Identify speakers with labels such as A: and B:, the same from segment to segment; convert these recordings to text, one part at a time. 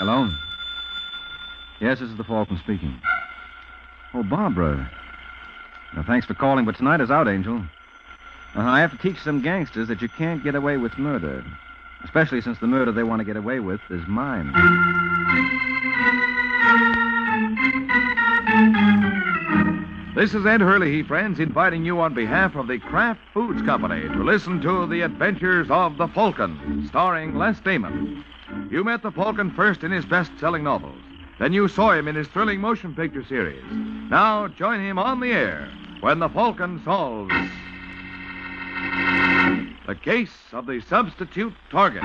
A: Hello? Yes, this is the Falcon speaking. Oh, Barbara. Now, thanks for calling, but tonight is out, Angel. I have to teach some gangsters that you can't get away with murder. Especially since the murder they want to get away with is mine.
B: This is Ed Hurley, friends, inviting you on behalf of the Kraft Foods Company to listen to The Adventures of the Falcon, starring Les Damon. You met the Falcon first in his best-selling novels. Then you saw him in his thrilling motion picture series. Now join him on the air when the Falcon solves the case of the substitute target.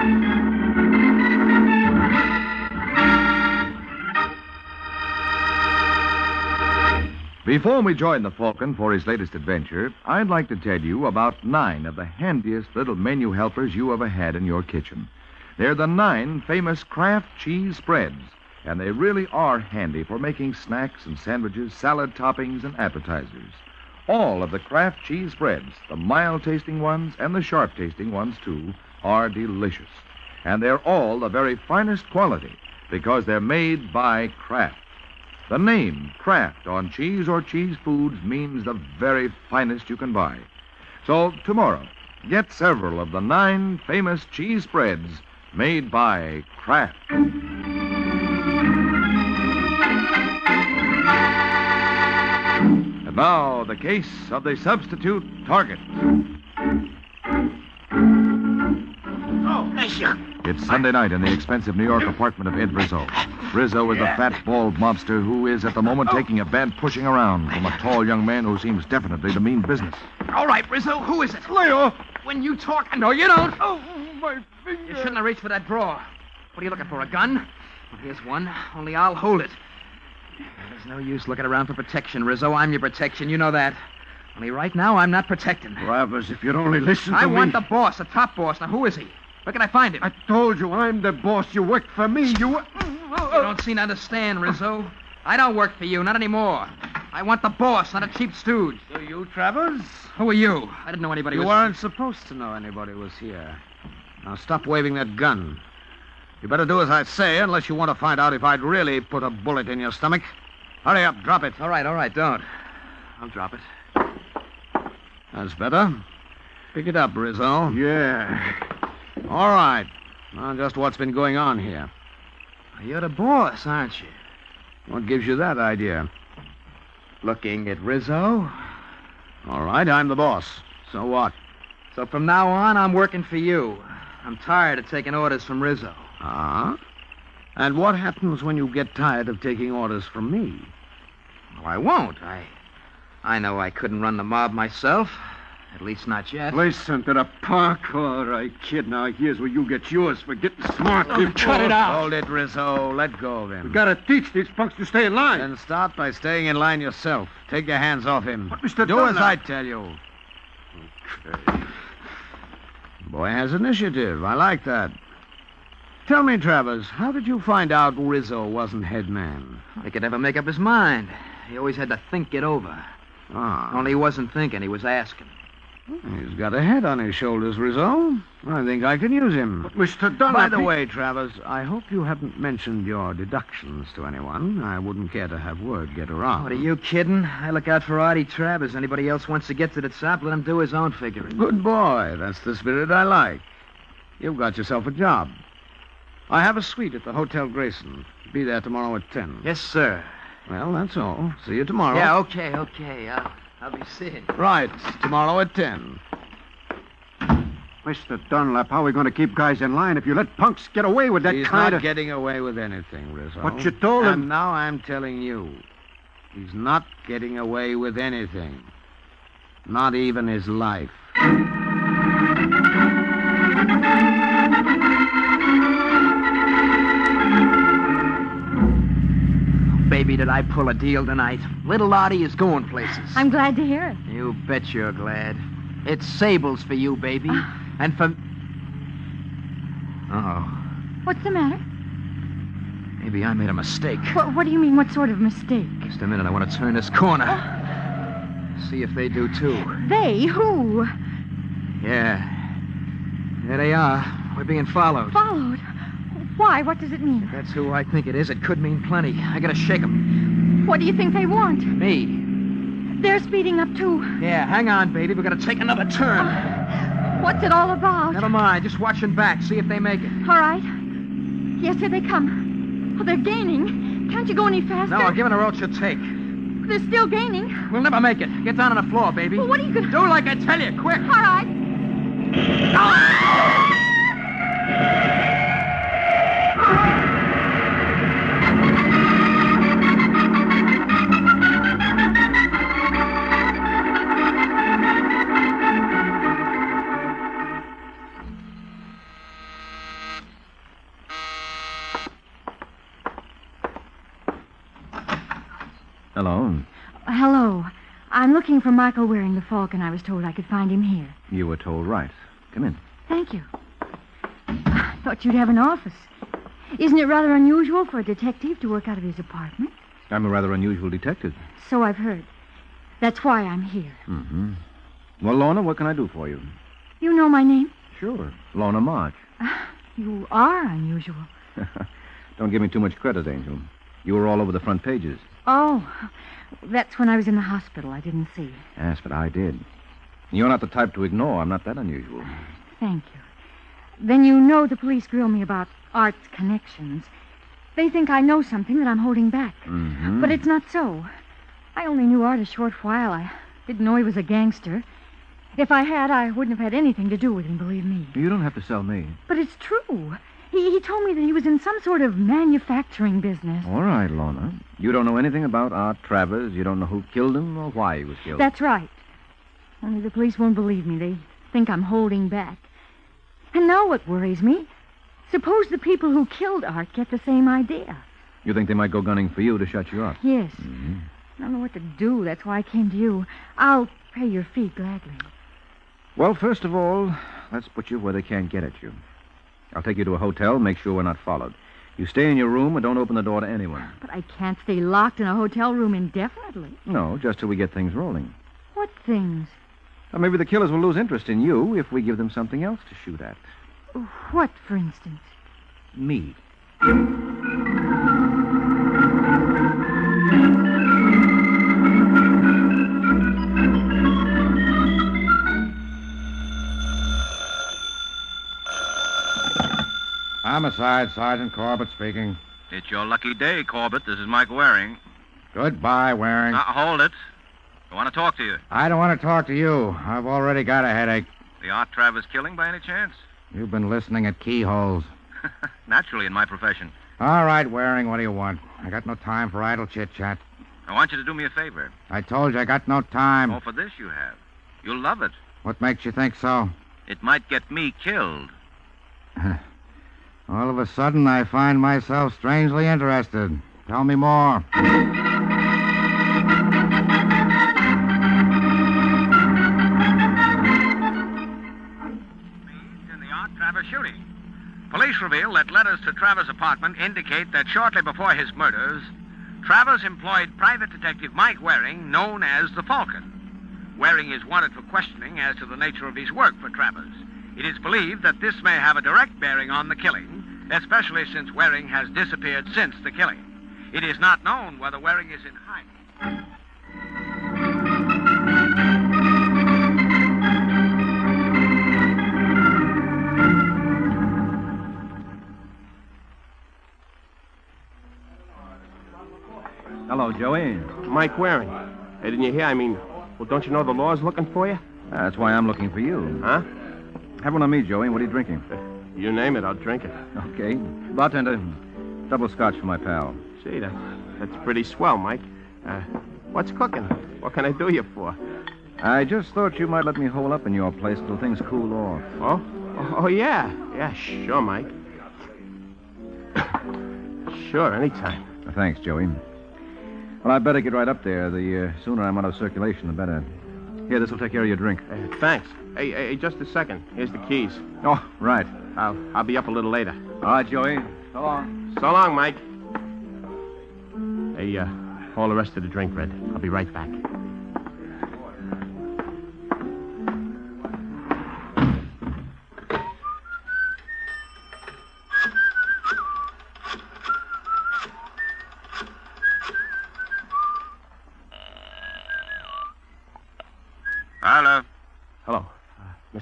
B: Before we join the Falcon for his latest adventure, I'd like to tell you about 9 of the handiest little menu helpers you ever had in your kitchen. They're the 9 famous Kraft cheese spreads, and they really are handy for making snacks and sandwiches, salad toppings, and appetizers. All of the Kraft cheese spreads, the mild-tasting ones and the sharp-tasting ones, too, are delicious. And they're all the very finest quality because they're made by Kraft. The name Kraft on cheese or cheese foods means the very finest you can buy. So tomorrow, get several of the 9 famous cheese spreads made by Kraft. And now, the case of the substitute target.
C: Oh, monsieur.
B: It's Sunday night in the expensive New York apartment of Ed Rizzo. Rizzo is the fat, bald mobster who is at the moment taking a bad pushing around from a tall young man who seems definitely to mean business.
C: All right, Rizzo, who is it?
D: Leo!
C: When you talk... No, you don't.
D: Oh, my finger.
C: You shouldn't have reached for that drawer. What are you looking for, a gun? Well, here's one, only I'll hold it. There's no use looking around for protection, Rizzo. I'm your protection, you know that. Only right now, I'm not protecting.
D: Travers, if you'd only listen to me.
C: I want the boss, the top boss. Now, who is he? Where can I find him?
D: I told you I'm the boss. You work for me.
C: You don't seem to understand, Rizzo. I don't work for you, not anymore. I want the boss, not a cheap stooge.
D: Do you, Travers?
C: Who are you? I didn't know anybody
D: You
C: was...
D: weren't supposed to know anybody was here. Now stop waving that gun. You better do as I say, unless you want to find out if I'd really put a bullet in your stomach. Hurry up, drop it.
C: All right, don't. I'll drop it.
D: That's better. Pick it up, Rizzo.
A: Yeah.
D: All right. Now, just what's been going on here?
C: You're the boss, aren't you?
D: What gives you that idea?
C: Looking at Rizzo.
D: All right, I'm the boss. So what?
C: So from now on, I'm working for you. I'm tired of taking orders from Rizzo.
D: Ah? And what happens when you get tired of taking orders from me?
C: Well, I won't. I know I couldn't run the mob myself. At least not yet.
D: Listen to the punk. All right, kid. Now here's where you get yours for getting smart.
C: Cut it out.
D: Hold it, Rizzo. Let go of him.
E: We gotta teach these punks to stay in line.
D: Then start by staying in line yourself. Take your hands off him.
E: But, Mr.
D: Do as
E: Dunlap...
D: I tell you. Okay. Boy has initiative. I like that. Tell me, Travers, how did you find out Rizzo wasn't head man?
C: He could never make up his mind. He always had to think it over.
D: Ah.
C: Only he wasn't thinking, he was asking.
D: He's got a head on his shoulders, Rizzo. I think I can use him.
E: But, Mr. Dunlap...
D: By the way, Travers, I hope you haven't mentioned your deductions to anyone. I wouldn't care to have word get around.
C: What, are you kidding? I look out for Artie Travers. Anybody else wants to get to the top, let him do his own figuring.
D: Good boy. That's the spirit I like. You've got yourself a job. I have a suite at the Hotel Grayson. Be there tomorrow at 10.
C: Yes, sir.
D: Well, that's all. See you tomorrow.
C: Yeah, okay. I'll be seeing.
D: Right. Tomorrow at 10.
E: Mr. Dunlap, how are we going to keep guys in line if you let punks get away with that
D: He's
E: kind
D: not
E: of...
D: getting away with anything, Rizzo.
E: But you told him...
D: And now I'm telling you. He's not getting away with anything. Not even his life.
C: Baby, did I pull a deal tonight. Little Artie is going places.
F: I'm glad to hear it.
C: You bet you're glad. It's Sable's for you, baby. And for... Uh-oh.
F: What's the matter?
C: Maybe I made a mistake.
F: What do you mean, what sort of mistake?
C: Just a minute, I want to turn this corner. See if they do, too.
F: They? Who?
C: Yeah. There they are. We're being followed.
F: Followed? Why? What does it mean?
C: If that's who I think it is, it could mean plenty. I gotta shake 'em.
F: What do you think they want?
C: Me.
F: They're speeding up, too.
C: Yeah, hang on, baby. We gotta take another turn.
F: What's it all about?
C: Never mind. Just watching back. See if they make it.
F: All right. Yes, here they come. Oh, they're gaining. Can't you go any faster?
C: No, I'll give it a roach a take.
F: They're still gaining.
C: We'll never make it. Get down on the floor, baby.
F: Well, what are you going to...
C: Do like I tell you, quick.
F: All right.
A: Hello.
F: Hello. I'm looking for Michael Waring, the Falcon. I was told I could find him here.
A: You were told right. Come in.
F: Thank you. I thought you'd have an office. Isn't it rather unusual for a detective to work out of his apartment?
A: I'm a rather unusual detective.
F: So I've heard. That's why I'm here.
A: Mm-hmm. Well, Lorna, what can I do for you?
F: You know my name?
A: Sure. Lorna March.
F: You are unusual.
A: Don't give me too much credit, Angel. You were all over the front pages.
F: Oh, that's when I was in the hospital. I didn't see.
A: Yes, but I did. You're not the type to ignore. I'm not that unusual.
F: Thank you. Then you know the police grill me about Art's connections. They think I know something that I'm holding back.
A: Mm-hmm.
F: But it's not so. I only knew Art a short while. I didn't know he was a gangster. If I had, I wouldn't have had anything to do with him, believe me.
A: You don't have to sell me.
F: But it's true. He told me that he was in some sort of manufacturing business.
A: All right, Lorna. You don't know anything about Art Travers. You don't know who killed him or why he was killed.
F: That's right. Only the police won't believe me. They think I'm holding back. And now what worries me? Suppose the people who killed Art get the same idea.
A: You think they might go gunning for you to shut you up?
F: Yes.
A: Mm-hmm.
F: I don't know what to do. That's why I came to you. I'll pay your fee gladly.
A: Well, first of all, let's put you where they can't get at you. I'll take you to a hotel, make sure we're not followed. You stay in your room and don't open the door to anyone.
F: But I can't stay locked in a hotel room indefinitely.
A: No, just till we get things rolling.
F: What things?
A: Or maybe the killers will lose interest in you if we give them something else to shoot at.
F: What, for instance?
A: Me.
E: Homicide, Sergeant Corbett speaking.
G: It's your lucky day, Corbett. This is Mike Waring.
E: Goodbye, Waring.
G: Hold it. I want to talk to you.
E: I don't want to talk to you. I've already got a headache.
G: The Art Travers killing by any chance?
E: You've been listening at keyholes.
G: Naturally, in my profession.
E: All right, Waring, what do you want? I got no time for idle chit-chat.
G: I want you to do me a favor.
E: I told you I got no time.
G: Oh, for this you have. You'll love it.
E: What makes you think so?
G: It might get me killed.
E: All of a sudden, I find myself strangely interested. Tell me more.
G: In the Art Travers shooting. Police reveal that letters to Travers' apartment indicate that shortly before his murders, Travers employed private detective Mike Waring, known as the Falcon. Waring is wanted for questioning as to the nature of his work for Travers. It is believed that this may have a direct bearing on the killing, especially since Waring has disappeared since the killing. It is not known whether Waring is in hiding.
A: Hello, Joey.
H: Mike Waring. Hey, didn't you hear? Well, don't you know the law's looking for you?
A: That's why I'm looking for you.
H: Huh?
A: Have one on me, Joey. What are you drinking?
H: You name it, I'll drink it.
A: Okay. Bartender, double scotch for my pal.
H: Gee, that's pretty swell, Mike. What's cooking? What can I do you for?
A: I just thought you might let me hole up in your place until things cool off.
H: Oh, yeah. Yeah, sure, Mike. Sure, anytime.
A: Thanks, Joey. Well, I'd better get right up there. The sooner I'm out of circulation, the better. Here, this will take care of your drink.
H: Thanks. Hey, just a second. Here's the keys.
A: Oh, right.
H: I'll be up a little later.
A: All right, Joey. So long.
H: So long, Mike. Hey, all the rest of the drink, Red. I'll be right back.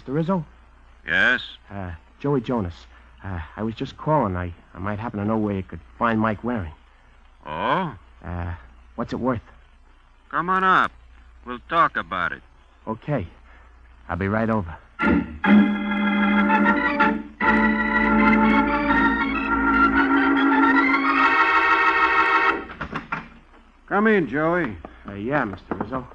H: Mr. Rizzo?
G: Yes?
H: Joey Jonas. I was just calling. I might happen to know where you could find Mike Waring.
G: Oh?
H: What's it worth?
G: Come on up. We'll talk about it.
H: Okay. I'll be right over.
D: Come in, Joey.
H: Yeah, Mr. Rizzo.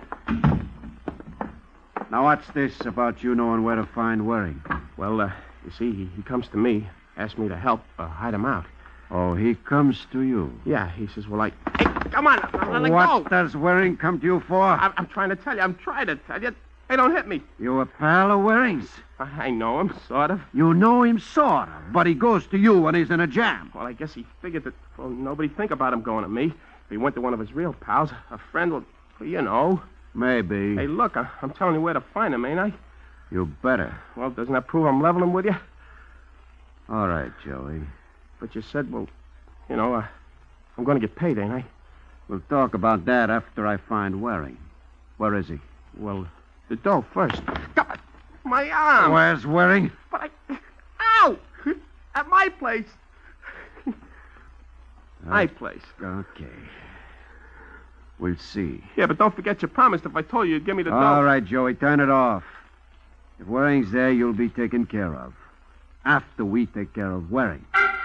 D: Now, what's this about you knowing where to find Waring?
H: Well, you see, he comes to me, asks me to help hide him out.
D: Oh, he comes to you.
H: Yeah, he says, well, Hey, come on, let me
D: What
H: go.
D: does Waring come to you for?
H: I'm trying to tell you. Hey, don't hit me.
D: You a pal of Waring's?
H: I know him, sort of.
D: You know him, sort of, but he goes to you when he's in a jam.
H: Well, I guess he figured that, well, nobody'd think about him going to me. If he went to one of his real pals, a friend, well, you know.
D: Maybe.
H: Hey, look, I'm telling you where to find him, ain't I?
D: You better.
H: Well, doesn't that prove I'm leveling with you?
D: All right, Joey.
H: But you said, well, you know, I'm going to get paid, ain't I?
D: We'll talk about that after I find Waring. Where is he?
H: Well, the dough first. God, my arm.
D: Where's Waring?
H: But Ow! At my place. My place.
D: Okay. We'll see.
H: Yeah, but don't forget you promised if I told you you'd give me the dough.
D: All right, Joey, turn it off. If Waring's there, you'll be taken care of. After we take care of Waring.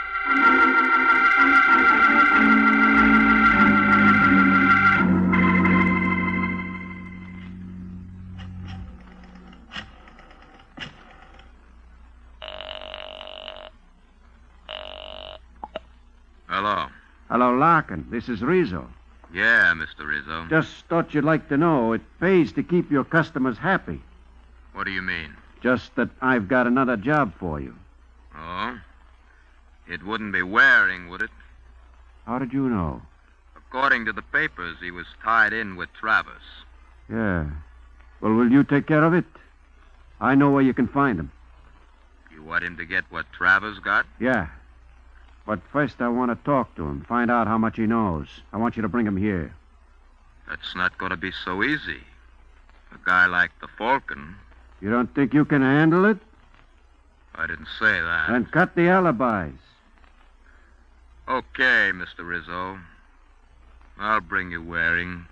G: Hello.
D: Hello, Larkin. This is Rizzo.
G: Yeah, Mr. Rizzo.
D: Just thought you'd like to know it pays to keep your customers happy.
G: What do you mean?
D: Just that I've got another job for you.
G: Oh? It wouldn't be Waring, would it?
D: How did you know?
G: According to the papers, he was tied in with Travers.
D: Yeah. Well, will you take care of it? I know where you can find him.
G: You want him to get what Travers got?
D: Yeah. But first I want to talk to him, find out how much he knows. I want you to bring him here.
G: That's not going to be so easy. A guy like the Falcon.
D: You don't think you can handle it?
G: I didn't say that.
D: Then cut the alibis.
G: Okay, Mr. Rizzo. I'll bring you Waring.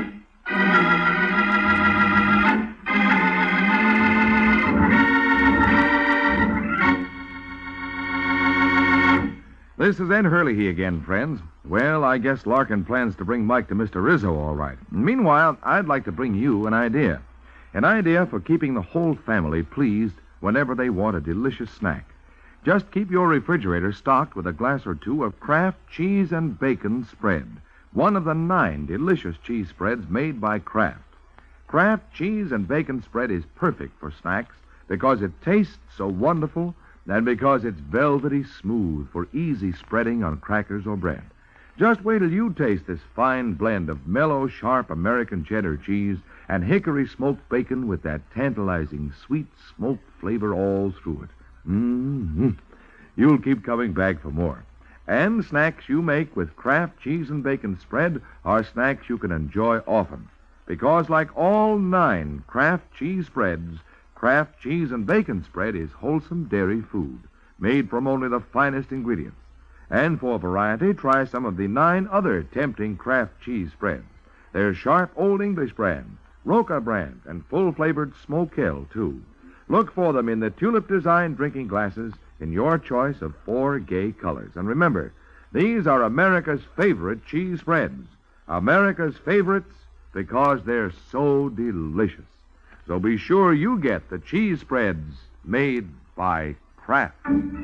B: This is Ed Hurley again, friends. Well, I guess Larkin plans to bring Mike to Mr. Rizzo, all right. Meanwhile, I'd like to bring you an idea. An idea for keeping the whole family pleased whenever they want a delicious snack. Just keep your refrigerator stocked with a glass or two of Kraft cheese and bacon spread. One of the 9 delicious cheese spreads made by Kraft. Kraft cheese and bacon spread is perfect for snacks because it tastes so wonderful and because it's velvety smooth for easy spreading on crackers or bread. Just wait till you taste this fine blend of mellow, sharp American cheddar cheese and hickory smoked bacon with that tantalizing sweet smoked flavor all through it. Mm-hmm. You'll keep coming back for more. And snacks you make with Kraft cheese and bacon spread are snacks you can enjoy often. Because like all 9 Kraft cheese spreads, Kraft cheese and bacon spread is wholesome dairy food, made from only the finest ingredients. And for variety, try some of the 9 other tempting Kraft cheese spreads. There's sharp Old English brand, Roca brand, and full-flavored Smoke Hill, too. Look for them in the tulip-designed drinking glasses in your choice of 4 gay colors. And remember, these are America's favorite cheese spreads. America's favorites because they're so delicious. So be sure you get the cheese spreads made by Kraft.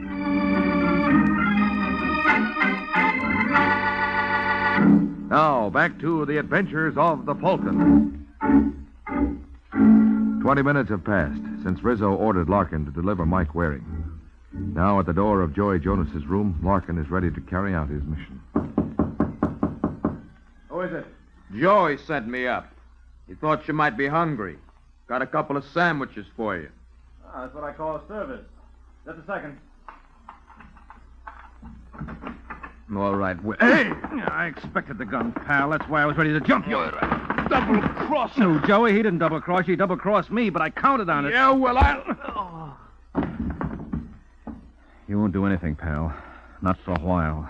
B: Now, back to the adventures of the Falcon. 20 minutes have passed since Rizzo ordered Larkin to deliver Mike Waring. Now, at the door of Joey Jonas's room, Larkin is ready to carry out his mission.
A: Who is it? Joey sent me up. He thought you might be hungry. Got a couple of sandwiches for you.
E: That's what I call a service. Just a second.
A: All right.
E: Hey! I expected the gun, pal. That's why I was ready to jump you.
A: All right.
H: Double-cross.
A: No, Joey, he didn't double-cross you. He double-crossed me, but I counted on it.
H: Yeah, well, I'll...
A: You won't do anything, pal. Not for a while.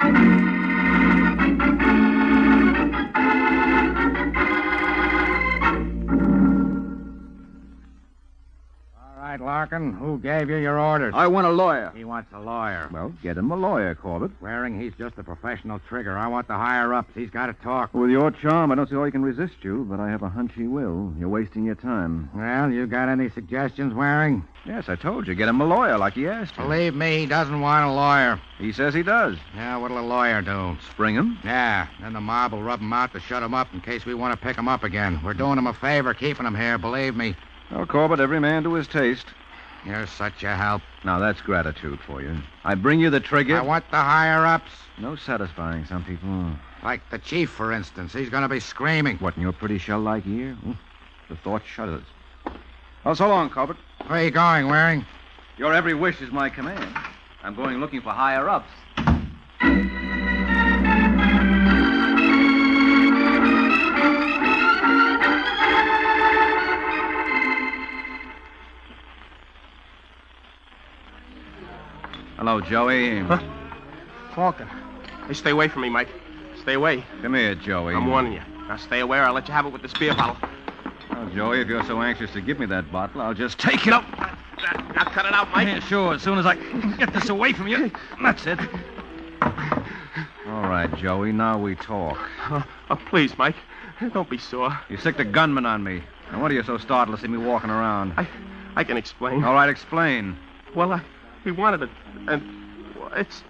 E: All right, Larkin, who gave you your orders?
D: I want a lawyer.
E: He wants a lawyer.
A: Well, get him a lawyer, Corbett.
E: Waring, he's just a professional trigger. I want the higher-ups. He's got to talk.
A: With your charm, I don't see how he can resist you, but I have a hunch he will. You're wasting your time.
E: Well, you got any suggestions, Waring?
A: Yes, I told you. Get him a lawyer like he asked you.
E: Believe me, he doesn't want a lawyer.
A: He says he does.
E: Yeah, what'll a lawyer do?
A: Spring him?
E: Yeah, then the mob will rub him out to shut him up in case we want to pick him up again. We're doing him a favor keeping him here, believe me.
A: Well, Corbett, every man to his taste.
E: You're such a help.
A: Now, that's gratitude for you. I bring you the trigger.
E: I want the higher-ups.
A: No satisfying some people.
E: Like the chief, for instance. He's going to be screaming.
A: What, in your pretty shell-like ear? The thought shudders. Well, so long, Corbett.
E: Where are you going, Waring?
A: Your every wish is my command. I'm going looking for higher-ups. Hello, Joey.
H: Huh? Falcon. Hey, stay away from me, Mike. Stay away.
A: Come here, Joey.
H: I'm warning you. Now stay away or I'll let you have it with this beer bottle.
A: Well, Joey, if you're so anxious to give me that bottle, I'll just take it.
H: No. Now cut it out, Mike.
A: Yeah, sure. As soon as I get this away from you. That's it. All right, Joey. Now we talk.
H: Please, Mike. Don't be sore.
A: You sicked a gunman on me. Now, what are you so startled to see me walking around?
H: I can explain.
A: All right, explain.
H: Well, he wanted it, and it's...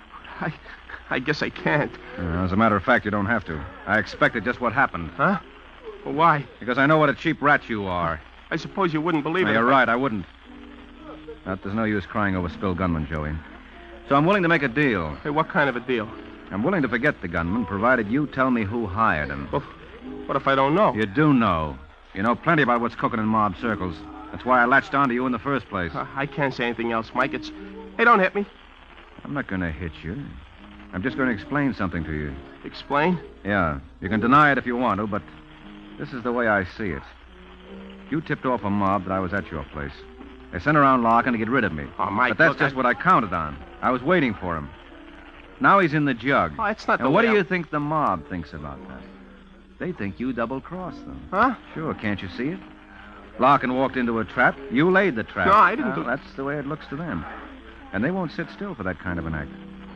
H: I guess I can't.
A: As a matter of fact, you don't have to. I expected just what happened.
H: Huh? Well, why?
A: Because I know what a cheap rat you are.
H: I suppose you wouldn't believe it.
A: You're right, I wouldn't. But there's no use crying over spilled gunman, Joey. So I'm willing to make a deal.
H: Hey, what kind of a deal?
A: I'm willing to forget the gunman, provided you tell me who hired him.
H: Well, what if I don't know?
A: You do know. You know plenty about what's cooking in mob circles. That's why I latched onto you in the first place.
H: I can't say anything else, Mike. It's... Hey, don't hit me.
A: I'm not going to hit you. I'm just going to explain something to you.
H: Explain?
A: Yeah. You can deny it if you want to, but this is the way I see it. You tipped off a mob that I was at your place. They sent around Larkin to get rid of me.
H: Oh, Mike,
A: but that's
H: look,
A: just what I counted on. I was waiting for him. Now he's in the jug.
H: Oh, it's not the
A: And what
H: way
A: do you think the mob thinks about that? They think you double-crossed them.
H: Huh?
A: Sure, can't you see it? Larkin walked into a trap. You laid the trap.
H: No, I didn't do...
A: That's the way it looks to them. And they won't sit still for that kind of an act.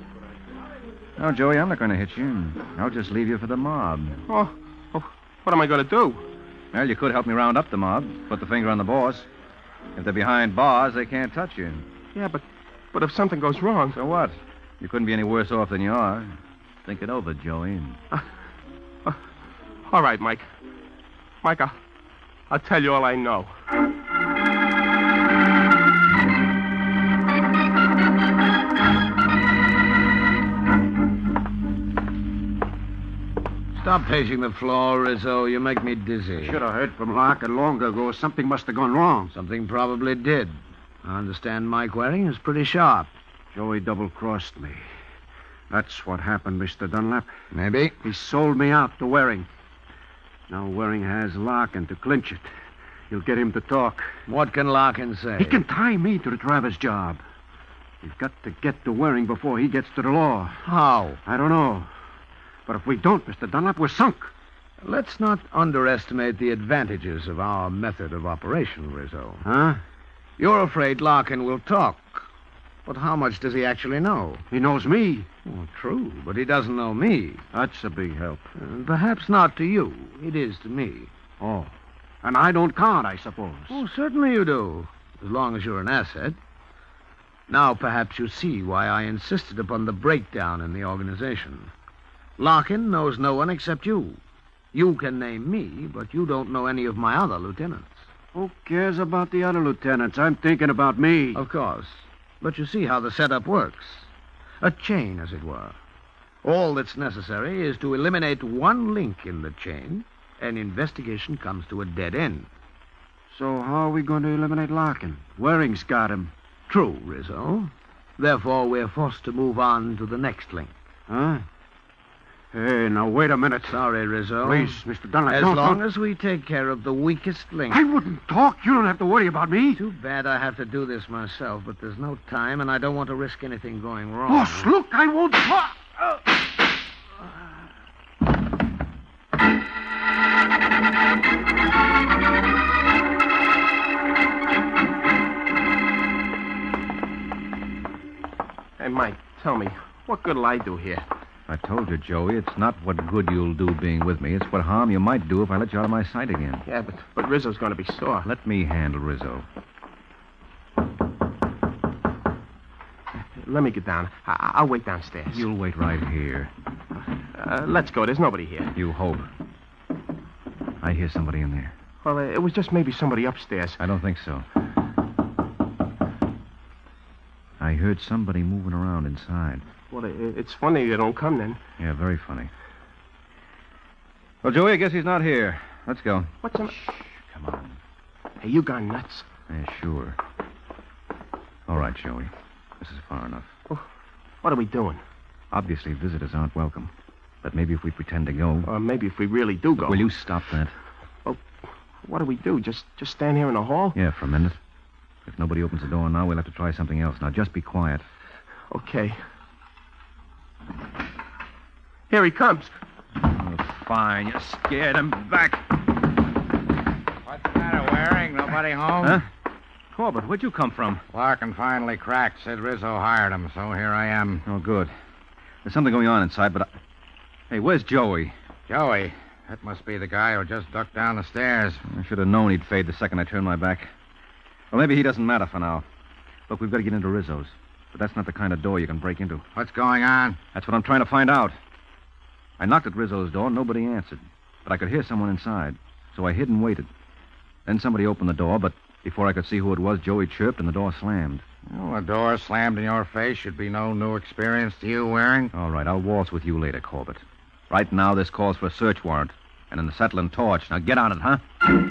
A: No, Joey, I'm not going to hit you. I'll just leave you for the mob.
H: Oh, what am I going to do?
A: Well, you could help me round up the mob, put the finger on the boss. If they're behind bars, they can't touch you.
H: Yeah, but if something goes wrong...
A: So what? You couldn't be any worse off than you are. Think it over, Joey.
H: All right, Mike. Mike, I'll tell you all I know.
D: Stop pacing the floor, Rizzo. You make me dizzy.
E: Should have heard from Larkin long ago. Something must have gone wrong.
D: Something probably did. I understand Mike Waring is pretty sharp.
E: Joey double-crossed me. That's what happened, Mr. Dunlap.
D: Maybe.
E: He sold me out to Waring. Now Waring has Larkin to clinch it. He'll get him to talk.
D: What can Larkin say?
E: He can tie me to the Travers job. We've got to get to Waring before he gets to the law.
D: How?
E: I don't know. But if we don't, Mr. Dunlap, we're sunk.
D: Let's not underestimate the advantages of our method of operation, Rizzo.
E: Huh?
D: You're afraid Larkin will talk. But how much does he actually know?
E: He knows me.
D: Well, true, but he doesn't know me.
E: That's a big help.
D: Perhaps not to you. It is to me.
E: Oh. And I don't count, I suppose.
D: Oh, certainly you do, as long as you're an asset. Now perhaps you see why I insisted upon the breakdown in the organization. Larkin knows no one except you. You can name me, but you don't know any of my other lieutenants.
E: Who cares about the other lieutenants? I'm thinking about me.
D: Of course. But you see how the setup works. A chain, as it were. All that's necessary is to eliminate one link in the chain, and investigation comes to a dead end.
E: So how are we going to eliminate Larkin? Waring's got him.
D: True, Rizzo. Therefore, we're forced to move on to the next link.
E: Huh? Hey, now, wait a minute.
D: Sorry, Rizzo.
E: Please, Mr. Dunlap.
D: As
E: don't-
D: long
E: don't-
D: as we take care of the weakest link.
E: I wouldn't talk. You don't have to worry about me.
D: Too bad I have to do this myself, but there's no time, and I don't want to risk anything going wrong.
E: Boss, look, I won't talk.
H: Hey, Mike, tell me, what good'll I do here?
A: I told you, Joey, it's not what good you'll do being with me. It's what harm you might do if I let you out of my sight again.
H: Yeah, but Rizzo's going to be sore.
A: Let me handle Rizzo.
H: Let me get down. I'll wait downstairs.
A: You'll wait right here.
H: Let's go. There's nobody here.
A: You hope. I hear somebody in there.
H: Well, it was just maybe somebody upstairs.
A: I don't think so. I heard somebody moving around inside.
H: Well, it's funny they don't come then.
A: Yeah, very funny. Well, Joey, I guess he's not here. Let's go.
H: What's the...
A: Come on.
H: Hey, you gone nuts?
A: Yeah, sure. All right, Joey. This is far enough.
H: What are we doing?
A: Obviously, visitors aren't welcome. But maybe if we pretend to go...
H: Or maybe if we really do go.
A: Will you stop that?
H: Well, what do we do? Just stand here in the hall?
A: Yeah, for a minute. If nobody opens the door now, we'll have to try something else. Now, just be quiet.
H: Okay. Here he comes.
A: Oh, fine. You're scared him back.
G: What's the matter, Waring? Nobody home?
A: Huh? Corbett, where'd you come from?
G: Larkin finally cracked. Said Rizzo hired him, so here I am.
A: Oh, good. There's something going on inside, but... Hey, where's Joey?
G: Joey. That must be the guy who just ducked down the stairs.
A: I should have known he'd fade the second I turned my back. Well, maybe he doesn't matter for now. Look, we've got to get into Rizzo's. But that's not the kind of door you can break into.
G: What's going on?
A: That's what I'm trying to find out. I knocked at Rizzo's door, and nobody answered. But I could hear someone inside. So I hid and waited. Then somebody opened the door, but before I could see who it was, Joey chirped and the door slammed.
G: Well, a door slammed in your face should be no new experience to you, Waring.
A: All right, I'll waltz with you later, Corbett. Right now, this calls for a search warrant and an acetylene torch. Now get on it, huh?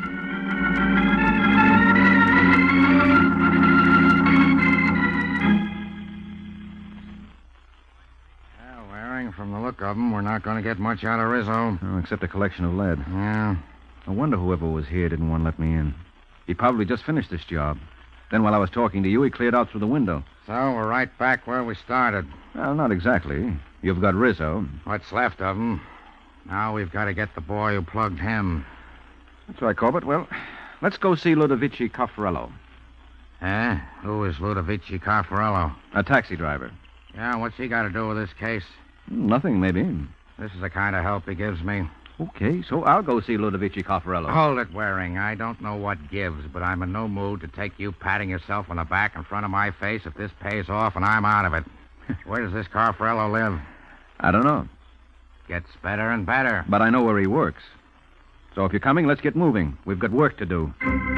G: Well, Waring, from the look of them, we're not going to get much out of Rizzo.
A: Oh, except a collection of lead.
G: Yeah.
A: I wonder whoever was here didn't want to let me in. He probably just finished this job. Then while I was talking to you, he cleared out through the window.
G: So we're right back where we started.
A: Well, not exactly. You've got Rizzo.
G: What's left of him. Now we've got to get the boy who plugged him.
A: That's right, Corbett. Well, let's go see Ludovici Caffarello.
G: Eh? Who is Ludovici Caffarello?
A: A taxi driver.
G: Yeah, what's he got to do with this case?
A: Nothing, maybe.
G: This is the kind of help he gives me.
A: Okay, so I'll go see Ludovici Caffarello.
G: Hold it, Waring. I don't know what gives, but I'm in no mood to take you patting yourself on the back in front of my face if this pays off and I'm out of it. Where does this Caffarello live?
A: I don't know,
G: Gets better and better.
A: but I know where he works. So if you're coming, let's get moving. We've got work to do.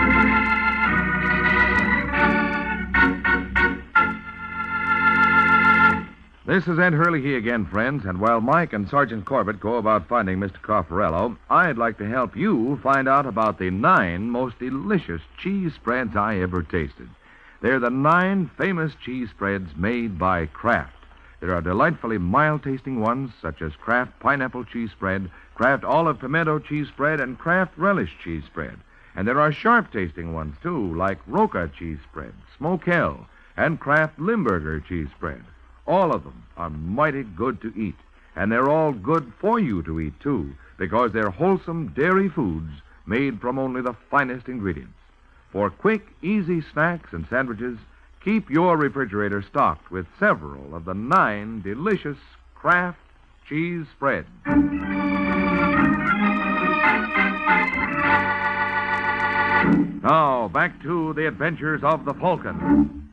B: This is Ed Hurley again, friends, and while Mike and Sergeant Corbett go about finding Mr. Caffarello, I'd like to help you find out about the 9 most delicious cheese spreads I ever tasted. They're the 9 famous cheese spreads made by Kraft. There are delightfully mild-tasting ones, such as Kraft Pineapple Cheese Spread, Kraft Olive Pimento Cheese Spread, and Kraft Relish Cheese Spread. And there are sharp-tasting ones, too, like Roca Cheese Spread, Smokell, and Kraft Limburger Cheese Spread. All of them are mighty good to eat, and they're all good for you to eat, too, because they're wholesome dairy foods made from only the finest ingredients. For quick, easy snacks and sandwiches, keep your refrigerator stocked with several of the 9 delicious Kraft cheese spreads. Now, back to the adventures of the Falcon.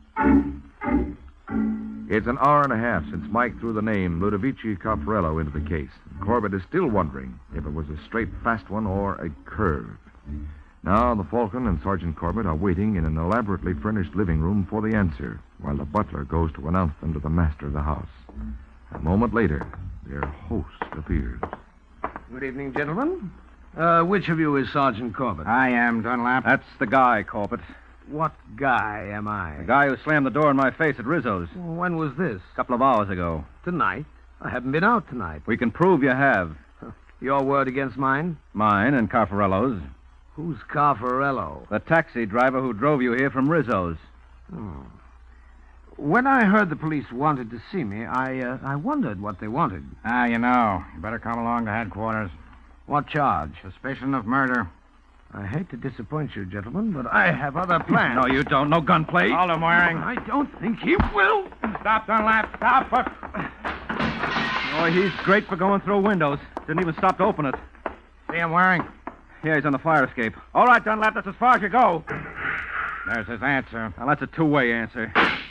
B: It's an hour and a half since Mike threw the name Ludovici Caffarello into the case. Corbett is still wondering if it was a straight, fast one or a curve. Now, the Falcon and Sergeant Corbett are waiting in an elaborately furnished living room for the answer, while the butler goes to announce them to the master of the house. A moment later, their host appears.
D: Good evening, gentlemen. Which of you is Sergeant Corbett?
G: I am, Dunlap.
A: That's the guy, Corbett.
D: What guy am I?
A: The guy who slammed the door in my face at Rizzo's
D: When was this?
A: a couple of hours ago.
D: Tonight? I haven't been out tonight.
A: We can prove you have.
D: Your word against mine?
A: Mine and Carfarello's.
D: Who's Carfarello?
A: The taxi driver who drove you here from Rizzo's.
D: Oh. When I heard the police wanted to see me, I wondered what they wanted.
I: You know. You better come along to headquarters.
D: What charge?
I: Suspicion of murder.
D: I hate to disappoint you, gentlemen, but I have other plans.
A: No, you don't. No gunplay.
I: Hold him, Waring.
D: I don't think he will.
I: Stop, Dunlap. Stop.
A: Oh, he's great for going through windows. Didn't even stop to open it.
I: See him, Waring?
A: Yeah, he's on the fire escape.
I: All right, Dunlap. That's as far as you go. There's his answer.
A: Now, that's a two-way answer.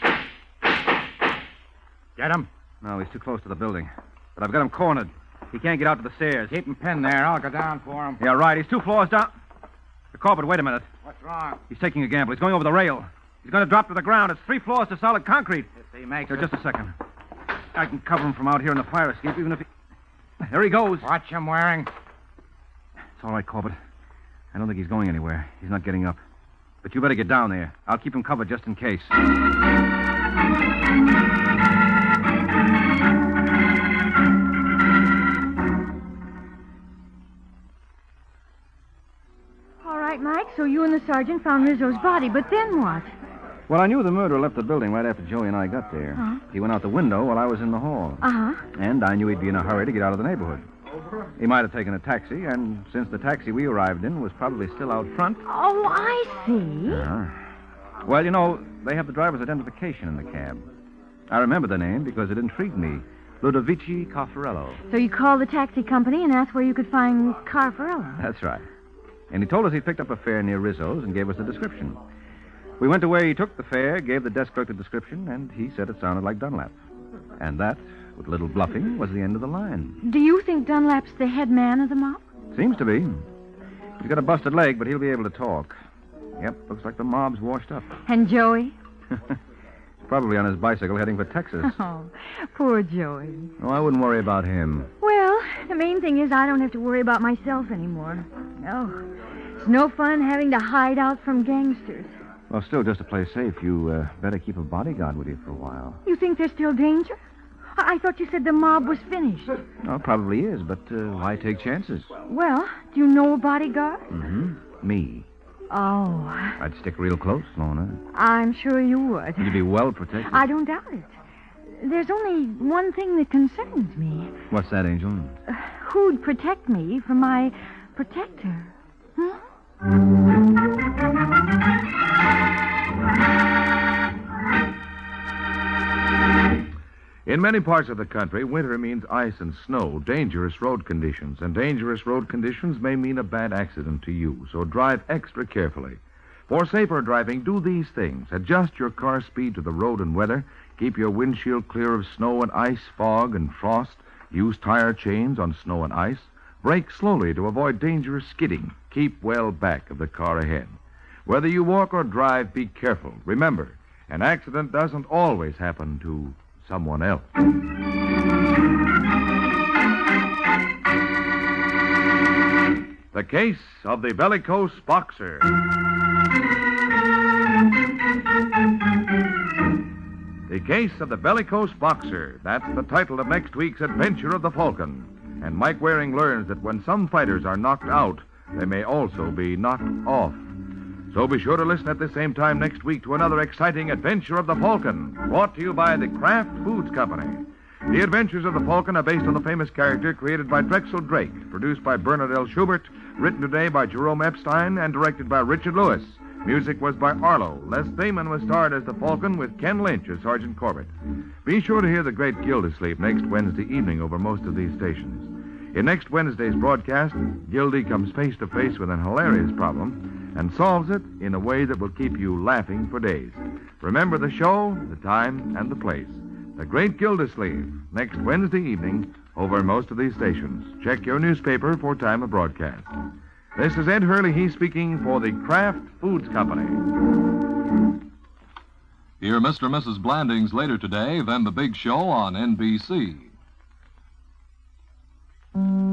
I: Get him?
A: No, he's too close to the building. But I've got him cornered. He can't get out to the stairs.
I: Keep him pinned there. I'll go down for him.
A: Yeah, right. He's 2 floors down. Corbett, wait a minute.
I: What's wrong?
A: He's taking a gamble. He's going over the rail. He's going to drop to the ground. It's 3 floors to solid concrete.
I: If he makes
A: Here,
I: it.
A: just a second. I can cover him from out here in the fire escape, even if he... There he goes.
I: Watch him, Waring.
A: It's all right, Corbett. I don't think he's going anywhere. He's not getting up. But you better get down there. I'll keep him covered just in case.
F: All right, Mike, so you and the sergeant found Rizzo's body, but then what?
A: Well, I knew the murderer left the building right after Joey and I got there.
F: Huh?
A: He went out the window while I was in the hall.
F: Uh-huh.
A: And I knew he'd be in a hurry to get out of the neighborhood. He might have taken a taxi, and since the taxi we arrived in was probably still out front...
F: Oh, I see.
A: Well, you know, they have the driver's identification in the cab. I remember the name because it intrigued me. Ludovici Carfarello.
F: So you called the taxi company and asked where you could find Carfarello.
A: That's right. And he told us he picked up a fare near Rizzo's and gave us the description. We went to where he took the fare, gave the desk clerk the description, and he said it sounded like Dunlap. And that, with a little bluffing, was the end of the line.
F: Do you think Dunlap's the head man of the mob?
A: Seems to be. He's got a busted leg, but he'll be able to talk. Yep, looks like the mob's washed up.
F: And Joey?
A: Probably on his bicycle heading for Texas.
F: Oh, poor Joey.
A: Oh, I wouldn't worry about him.
F: Well, the main thing is I don't have to worry about myself anymore. No. It's no fun having to hide out from gangsters.
A: Well, still, just to play safe, you better keep a bodyguard with you for a while.
F: You think there's still danger? I thought you said the mob was finished.
A: Oh, probably is, but why take chances?
F: Well, do you know a bodyguard?
A: Mm-hmm. Me.
F: Oh.
A: I'd stick real close, Lorna.
F: I'm sure you would.
A: You'd be well protected.
F: I don't doubt it. There's only one thing that concerns me.
A: What's that, Angel?
F: Who'd protect me from my protector? Huh?
B: In many parts of the country, winter means ice and snow, dangerous road conditions, and dangerous road conditions may mean a bad accident to you, so drive extra carefully. For safer driving, do these things. Adjust your car speed to the road and weather, keep your windshield clear of snow and ice, fog and frost, use tire chains on snow and ice, brake slowly to avoid dangerous skidding, keep well back of the car ahead. Whether you walk or drive, be careful. Remember, an accident doesn't always happen to someone else. The case of the Bellicose Boxer. The case of the Bellicose Boxer. That's the title of next week's adventure of the Falcon. And Mike Waring learns that when some fighters are knocked out, they may also be knocked off. So be sure to listen at the same time next week to another exciting adventure of the Falcon, brought to you by the Kraft Foods Company. The Adventures of the Falcon are based on the famous character created by Drexel Drake, produced by Bernard L. Schubert, written today by Jerome Epstein, and directed by Richard Lewis. Music was by Arlo. Les Damon was starred as the Falcon with Ken Lynch as Sergeant Corbett. Be sure to hear The Great Gildersleeve next Wednesday evening over most of these stations. In next Wednesday's broadcast, Gildy comes face to face with an hilarious problem and solves it in a way that will keep you laughing for days. Remember the show, the time, and the place. The Great Gildersleeve, next Wednesday evening over most of these stations. Check your newspaper for time of broadcast. This is Ed Hurley, he's speaking for the Kraft Foods Company.
J: Hear Mr. and Mrs. Blandings later today, then The Big Show on NBC.